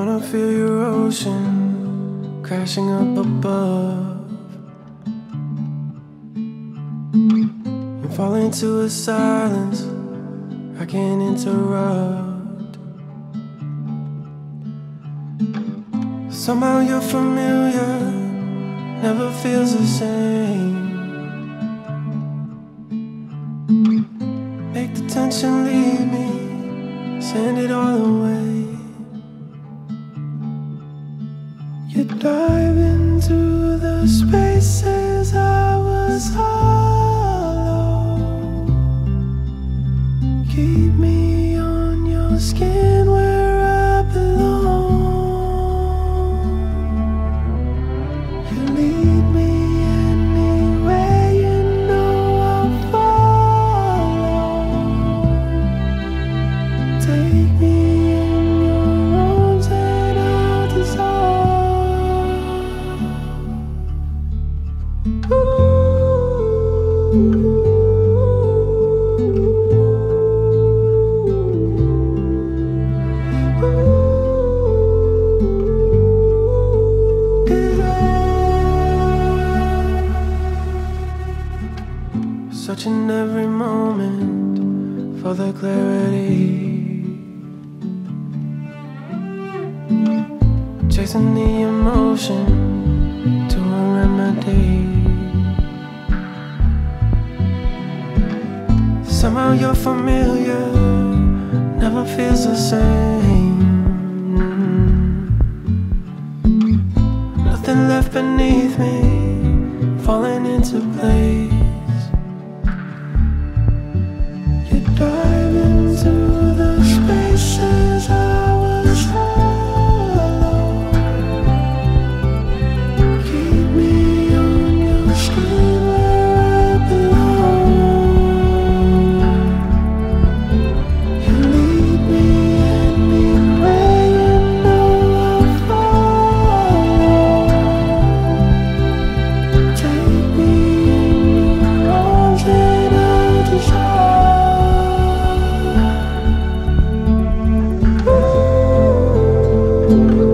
Wanna feel your ocean crashing up above and fall into a silence I can't interrupt. Somehow you're familiar, never feels the same. Make the tension leave me, send it all away. You dive into the spaces I was hollow. Keep me on your skin where I belong. You lead me anywhere, you know I'll follow. Take me in your arms and I'll dissolve. Searching every moment for the clarity, chasing the emotion to a remedy. Somehow you're familiar, never feels the same. Nothing left beneath me, falling into place. You dive into the spaces I was hollow. Keep me on your skin where I belong. You lead me anywhere, you know I'll follow. Take me in your arms and I'll dissolve. Ooh.